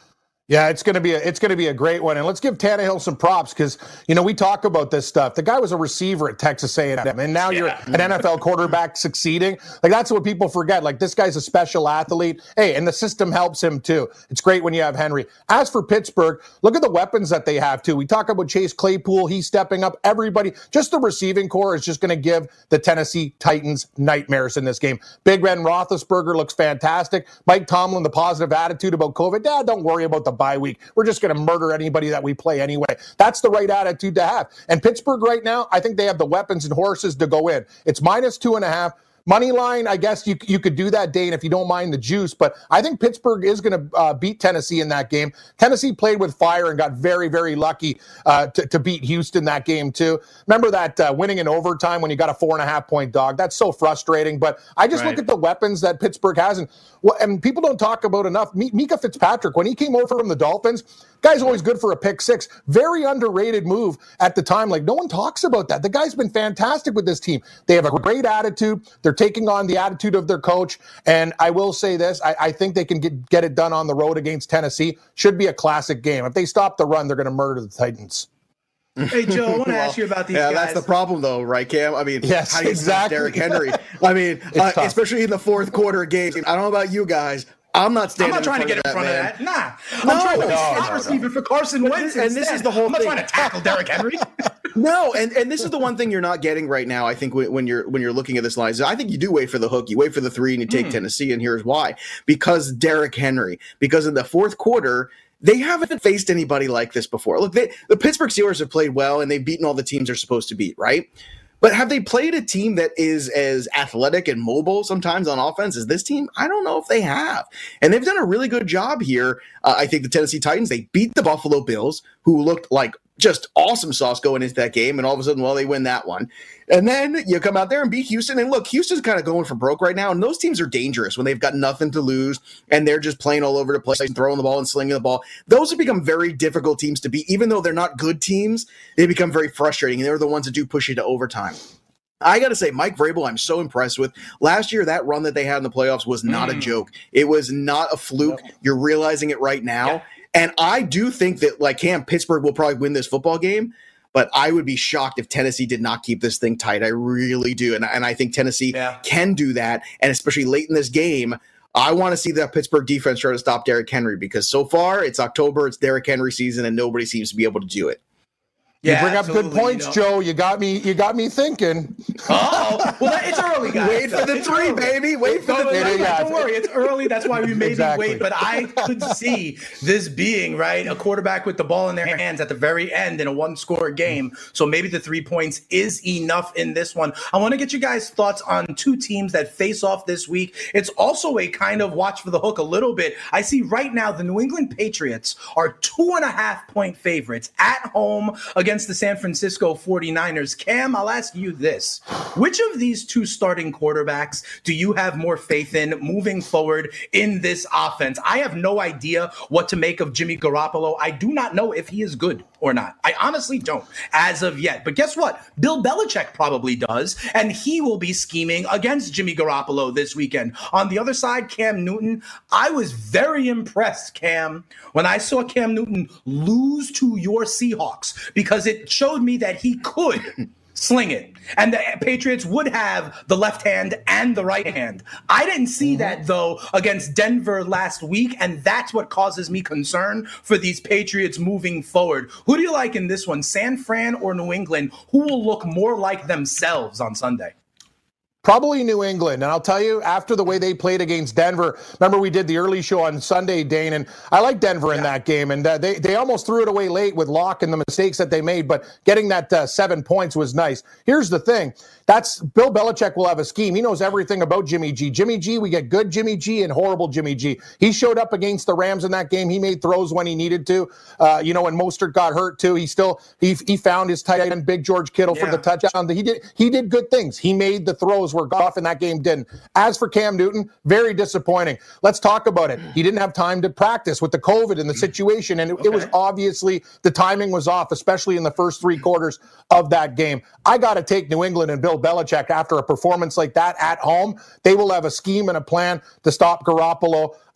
Yeah, it's going to be a great one, and let's give Tannehill some props because we talk about this stuff. The guy was a receiver at Texas A&M, and now you're an NFL quarterback succeeding. Like that's what people forget. Like this guy's a special athlete. Hey, and the system helps him too. It's great when you have Henry. As for Pittsburgh, look at the weapons that they have too. We talk about Chase Claypool. He's stepping up. Everybody, just the receiving core is just going to give the Tennessee Titans nightmares in this game. Big Ben Roethlisberger looks fantastic. Mike Tomlin, the positive attitude about COVID. Don't worry about the bye week. We're just going to murder anybody that we play anyway. That's the right attitude to have. And Pittsburgh right now, I think they have the weapons and horses to go in. It's -2.5. Money line, I guess you could do that, Dane, if you don't mind the juice. But I think Pittsburgh is going to beat Tennessee in that game. Tennessee played with fire and got very, very lucky to beat Houston that game, too. Remember that winning in overtime when you got a 4.5-point dog? That's so frustrating. But I just look at the weapons that Pittsburgh has. And people don't talk about enough. Mika Fitzpatrick, when he came over from the Dolphins, guy's always good for a pick six. Very underrated move at the time. Like, no one talks about that. The guy's been fantastic with this team. They have a great attitude. They're taking on the attitude of their coach. And I will say this, I think they can get it done on the road against Tennessee. Should be a classic game. If they stop the run, they're going to murder the Titans. Hey, Joe, I want to ask you about these guys. Yeah, that's the problem, though, right, Cam? I mean, yes, how do you stop Derrick Henry? I mean, especially in the fourth quarter games. I don't know about you guys. I'm not trying to get in front of that. Nah. I'm trying to stop receiving for Carson Wentz. And this is the whole thing. I'm not trying to tackle Derrick Henry. No, and this is the one thing you're not getting right now. I think when you're looking at this line, I think you do wait for the hook. You wait for the 3 and you take Tennessee, and here's why. Because Derrick Henry. Because in the fourth quarter, they haven't faced anybody like this before. Look, the Pittsburgh Steelers have played well, and they've beaten all the teams they're supposed to beat, right? But have they played a team that is as athletic and mobile sometimes on offense as this team? I don't know if they have. And they've done a really good job here. I think the Tennessee Titans, they beat the Buffalo Bills, who looked like just awesome sauce going into that game. And all of a sudden, well, they win that one. And then you come out there and beat Houston. And look, Houston's kind of going for broke right now. And those teams are dangerous when they've got nothing to lose and they're just playing all over the place and throwing the ball and slinging the ball. Those have become very difficult teams to beat. Even though they're not good teams, they become very frustrating. And they're the ones that do push you to overtime. I got to say, Mike Vrabel, I'm so impressed with. Last year, that run that they had in the playoffs was not a joke. It was not a fluke. No. You're realizing it right now. Yeah. And I do think that, like Cam, Pittsburgh will probably win this football game, but I would be shocked if Tennessee did not keep this thing tight. I really do. And I think Tennessee can do that. And especially late in this game, I want to see that Pittsburgh defense try to stop Derrick Henry because so far it's October, it's Derrick Henry season, and nobody seems to be able to do it. Yeah, you bring up good points, Joe. You got me thinking. Oh, well, it's early, guys. Wait for the 3, baby. Wait for the 3. Don't worry, it's early. That's why we made me wait. But I could see this being a quarterback with the ball in their hands at the very end in a 1-score game. So maybe the 3 points is enough in this one. I want to get you guys' thoughts on 2 teams that face off this week. It's also a kind of watch for the hook a little bit. I see right now the New England Patriots are 2.5-point favorites at home against the San Francisco 49ers. Cam, I'll ask you this. Which of these 2 starting quarterbacks do you have more faith in moving forward in this offense? I have no idea what to make of Jimmy Garoppolo. I do not know if he is good or not. I honestly don't as of yet. But guess what? Bill Belichick probably does, and he will be scheming against Jimmy Garoppolo this weekend. On the other side, Cam Newton, I was very impressed, Cam, when I saw Cam Newton lose to your Seahawks because it showed me that he could sling it. And the Patriots would have the left hand and the right hand. I didn't see that, though, against Denver last week, and that's what causes me concern for these Patriots moving forward. Who do you like in this one, San Fran or New England? Who will look more like themselves on Sunday? Probably New England. And I'll tell you, after the way they played against Denver, remember we did the early show on Sunday, Dane, and I like Denver in that game. And they almost threw it away late with Locke and the mistakes that they made, but getting that 7 points was nice. Here's the thing. That's Bill Belichick will have a scheme. He knows everything about Jimmy G. Jimmy G, we get good Jimmy G and horrible Jimmy G. He showed up against the Rams in that game. He made throws when he needed to. When Mostert got hurt too, he found his tight end, Big George Kittle, for the touchdown. He did good things. He made the throws where Goff in that game didn't. As for Cam Newton, very disappointing. Let's talk about it. He didn't have time to practice with the COVID and the situation, and it was obviously the timing was off, especially in the first 3 quarters of that game. I got to take New England and Bill Belichick after a performance like that at home. They will have a scheme and a plan to stop Garoppolo.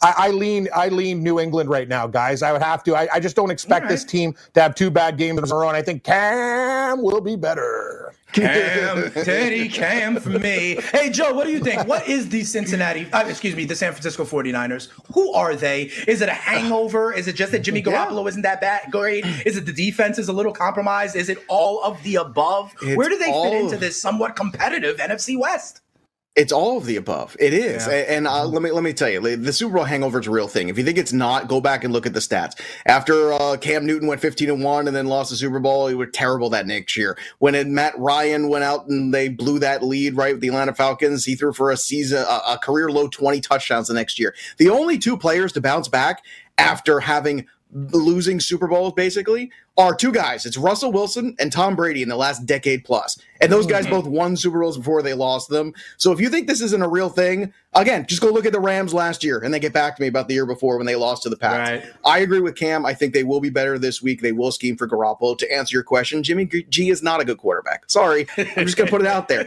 I lean New England right now, guys. I would have to. I just don't expect this team to have 2 bad games in a row, and I think Cam will be better. Teddy Cam for me. Hey, Joe, what do you think? What is the San Francisco 49ers? Who are they? Is it a hangover? Is it just that Jimmy Garoppolo isn't that bad? Great. Is it the defense is a little compromised? Is it all of the above? Where do they fit into this somewhat competitive NFC West? It's all of the above. It is. Yeah. And let me tell you, the Super Bowl hangover is a real thing. If you think it's not, go back and look at the stats. After Cam Newton went 15-1 and then lost the Super Bowl, he was terrible that next year. When Matt Ryan went out and they blew that lead, right, with the Atlanta Falcons, he threw for a career low 20 touchdowns the next year. The only 2 players to bounce back after having losing Super Bowls, basically, are 2 guys. It's Russell Wilson and Tom Brady in the last decade plus. And those guys both won Super Bowls before they lost them. So if you think this isn't a real thing, again, just go look at the Rams last year and then get back to me about the year before when they lost to the Pats. Right. I agree with Cam. I think they will be better this week. They will scheme for Garoppolo. To answer your question, Jimmy G is not a good quarterback. Sorry. I'm just going to put it out there.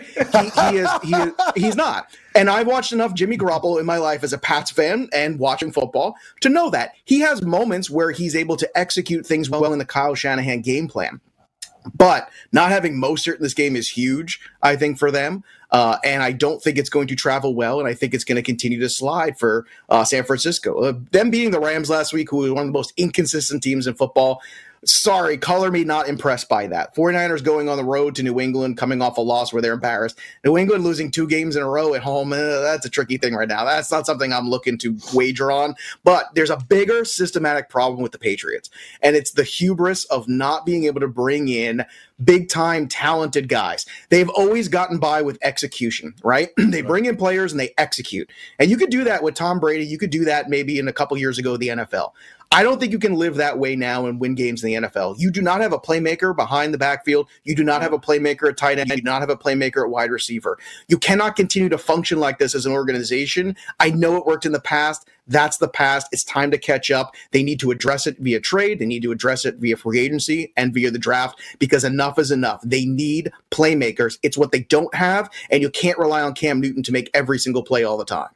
He's not. And I've watched enough Jimmy Garoppolo in my life as a Pats fan and watching football to know that he has moments where he's able to execute things well in the Kyle Shanahan game plan. But not having Mostert in this game is huge, I think, for them. And I don't think it's going to travel well, and I think it's going to continue to slide for San Francisco. Them beating the Rams last week, who was one of the most inconsistent teams in football, sorry, color me not impressed by that. 49ers going on the road to New England, coming off a loss where they're embarrassed. New England losing 2 games in a row at home, that's a tricky thing right now. That's not something I'm looking to wager on. But there's a bigger systematic problem with the Patriots, and it's the hubris of not being able to bring in big-time talented guys. They've always gotten by with execution, right? They bring in players and they execute. And you could do that with Tom Brady. You could do that maybe in a couple years ago, the NFL. I don't think you can live that way now and win games in the NFL. You do not have a playmaker behind the backfield. You do not have a playmaker at tight end. You do not have a playmaker at wide receiver. You cannot continue to function like this as an organization. I know it worked in the past. That's the past. It's time to catch up. They need to address it via trade. They need to address it via free agency and via the draft, because enough is enough. They need playmakers. It's what they don't have, and you can't rely on Cam Newton to make every single play all the time.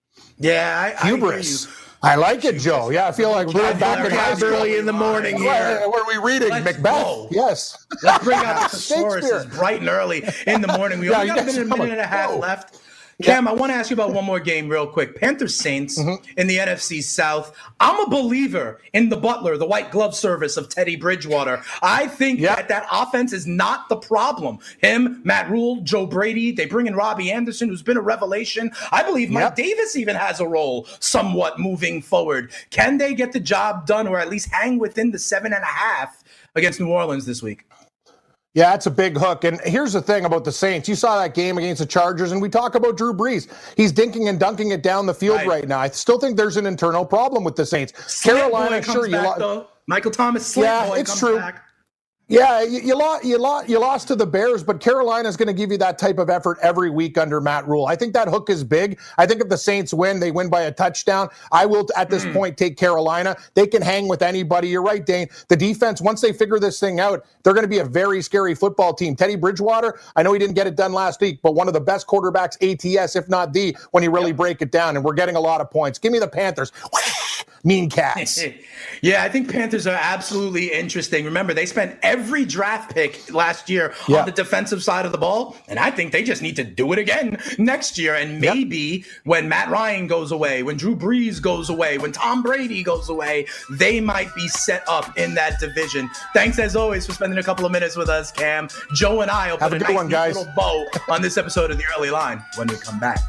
Yeah, hubris. I like it, Joe. Yeah, I feel like we're back at early in the morning here. What are we reading? Macbeth? Go. Yes. Let's bring out the thesaurus bright and early in the morning. We only got a minute and a half left. Cam, I want to ask you about one more game real quick. Panthers Saints in the NFC South. I'm a believer in the butler, the white glove service of Teddy Bridgewater. I think that offense is not the problem. Him, Matt Rule, Joe Brady, they bring in Robbie Anderson, who's been a revelation. I believe Mike Davis even has a role somewhat moving forward. Can they get the job done, or at least hang within the 7.5 against New Orleans this week? Yeah, it's a big hook. And here's the thing about the Saints. You saw that game against the Chargers, and we talk about Drew Brees. He's dinking and dunking it down the field right now. I still think there's an internal problem with the Saints. Carolina, sure, Michael Thomas, it's true. Back. Yeah, you lost to the Bears, but Carolina's going to give you that type of effort every week under Matt Rule. I think that hook is big. I think if the Saints win, they win by a touchdown. I will, at this point, take Carolina. They can hang with anybody. You're right, Dane. The defense, once they figure this thing out, they're going to be a very scary football team. Teddy Bridgewater, I know he didn't get it done last week, but one of the best quarterbacks, ATS, if not the, when you really break it down, and we're getting a lot of points. Give me the Panthers. Mean Cats. Yeah, I think Panthers are absolutely interesting. Remember, they spent every draft pick last year on the defensive side of the ball, and I think they just need to do it again next year. And maybe when Matt Ryan goes away, when Drew Brees goes away, when Tom Brady goes away, they might be set up in that division. Thanks, as always, for spending a couple of minutes with us, Cam. Joe and I will put a nice little bow on this episode of The Early Line when we come back.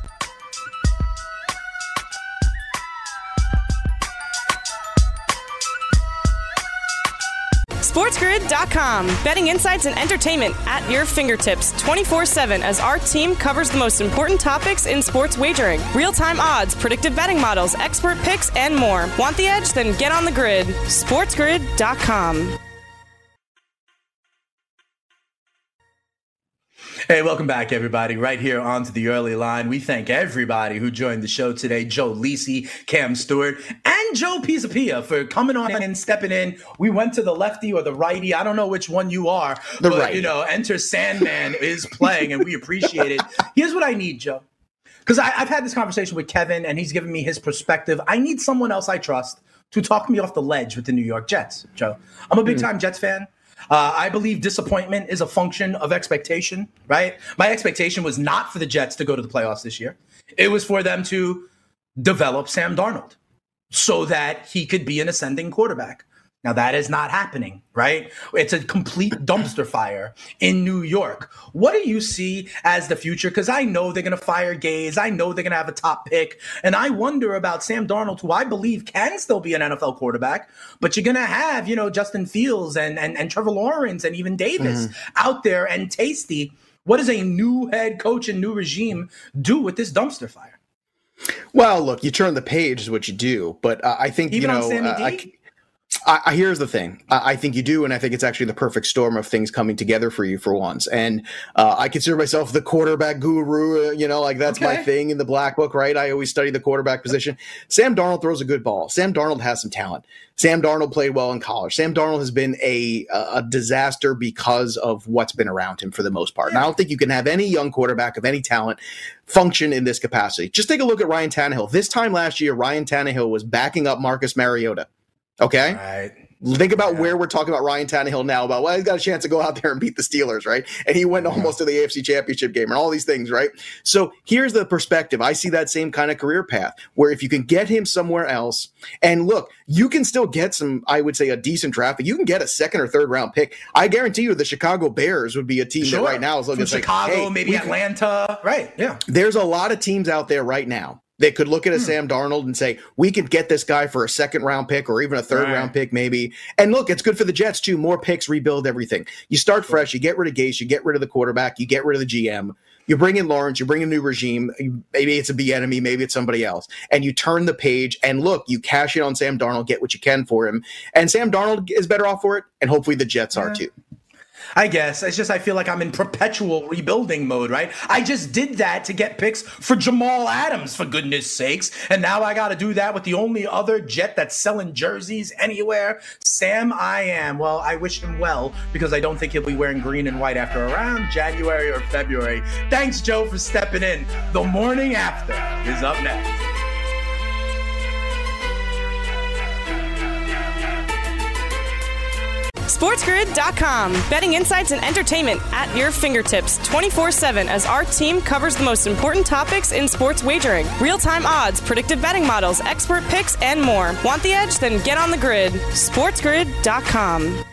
SportsGrid.com. Betting insights and entertainment at your fingertips 24/7 as our team covers the most important topics in sports wagering. Real-time odds, predictive betting models, expert picks, and more. Want the edge? Then get on the grid. SportsGrid.com. Hey, welcome back, everybody. Right here onto the early line. We thank everybody who joined the show today. Joe Lisi, Cam Stewart, and Joe Pisapia for coming on and stepping in. We went to the lefty or the righty. I don't know which one you are. But, Enter Sandman is playing, and we appreciate it. Here's what I need, Joe. because I've had this conversation with Kevin, and he's given me his perspective. I need someone else I trust to talk me off the ledge with the New York Jets, Joe. I'm a big-time Jets fan. I believe disappointment is a function of expectation, right? My expectation was not for the Jets to go to the playoffs this year. It was for them to develop Sam Darnold so that he could be an ascending quarterback. Now, that is not happening, right? It's a complete dumpster fire in New York. What do you see as the future? Because I know they're going to fire Gaze. I know they're going to have a top pick. And I wonder about Sam Darnold, who I believe can still be an NFL quarterback. But you're going to have, Justin Fields and Trevor Lawrence and even Davis out there and Tasty. What does a new head coach and new regime do with this dumpster fire? Well, look, you turn the page is what you do. But I think, even on Sammy D? Here's the thing. I think you do, and I think it's actually the perfect storm of things coming together for you for once. And I consider myself the quarterback guru, that's my thing in the black book, right? I always study the quarterback position. Sam Darnold throws a good ball. Sam Darnold has some talent. Sam Darnold played well in college. Sam Darnold has been a disaster because of what's been around him for the most part. And I don't think you can have any young quarterback of any talent function in this capacity. Just take a look at Ryan Tannehill. This time last year, Ryan Tannehill was backing up Marcus Mariota. Okay. Right. Think about where we're talking about Ryan Tannehill now about, he's got a chance to go out there and beat the Steelers, right? And he went almost to the AFC Championship game and all these things, right? So here's the perspective. I see that same kind of career path where if you can get him somewhere else, and look, you can still get some, I would say, a decent draft, but you can get a second or third round pick. I guarantee you the Chicago Bears would be a team that right now is looking at Chicago, maybe Atlanta. Right. Yeah. There's a lot of teams out there right now. They could look at a Sam Darnold and say, we could get this guy for a second round pick or even a third round pick maybe. And look, it's good for the Jets too. More picks, rebuild everything. You start fresh. You get rid of Gase. You get rid of the quarterback. You get rid of the GM. You bring in Lawrence. You bring in a new regime. Maybe it's a Bieniemy. Maybe it's somebody else. And you turn the page and look, you cash in on Sam Darnold, get what you can for him. And Sam Darnold is better off for it. And hopefully the Jets are too. I guess. It's just I feel like I'm in perpetual rebuilding mode, right? I just did that to get picks for Jamal Adams, for goodness sakes. And now I got to do that with the only other Jet that's selling jerseys anywhere. Sam I am. Well, I wish him well because I don't think he'll be wearing green and white after around January or February. Thanks, Joe, for stepping in. The morning after is up next. SportsGrid.com. Betting insights and entertainment at your fingertips 24/7 as our team covers the most important topics in sports wagering. Real-time odds, predictive betting models, expert picks, and more. Want the edge? Then get on the grid. SportsGrid.com.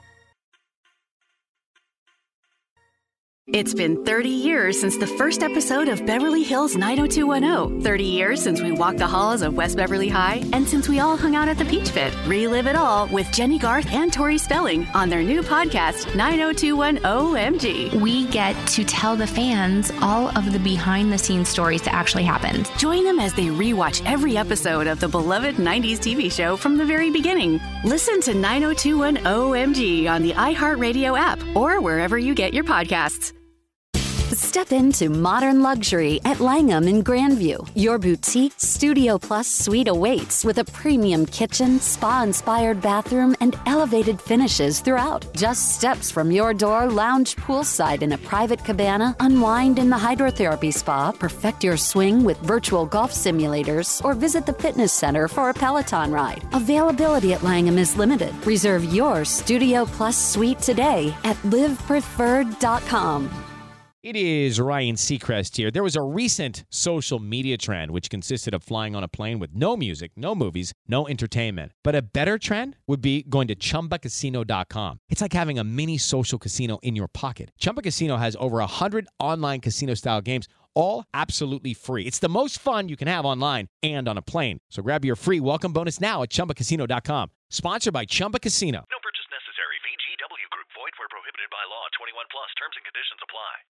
It's been 30 years since the first episode of Beverly Hills 90210. 30 years since we walked the halls of West Beverly High, and since we all hung out at the Peach Pit. Relive it all with Jenny Garth and Tori Spelling on their new podcast, 90210 OMG. We get to tell the fans all of the behind-the-scenes stories that actually happened. Join them as they rewatch every episode of the beloved 90s TV show from the very beginning. Listen to 90210 OMG on the iHeartRadio app or wherever you get your podcasts. Step into modern luxury at Langham in Grandview. Your boutique Studio Plus suite awaits with a premium kitchen, spa-inspired bathroom, and elevated finishes throughout. Just steps from your door, lounge poolside in a private cabana, unwind in the hydrotherapy spa, perfect your swing with virtual golf simulators, or visit the fitness center for a Peloton ride. Availability at Langham is limited. Reserve your Studio Plus suite today at livepreferred.com. It is Ryan Seacrest here. There was a recent social media trend which consisted of flying on a plane with no music, no movies, no entertainment. But a better trend would be going to ChumbaCasino.com. It's like having a mini social casino in your pocket. Chumba Casino has over 100 online casino-style games, all absolutely free. It's the most fun you can have online and on a plane. So grab your free welcome bonus now at ChumbaCasino.com. Sponsored by Chumba Casino. No purchase necessary. VGW Group. Void where prohibited by law. 21 plus. Terms and conditions apply.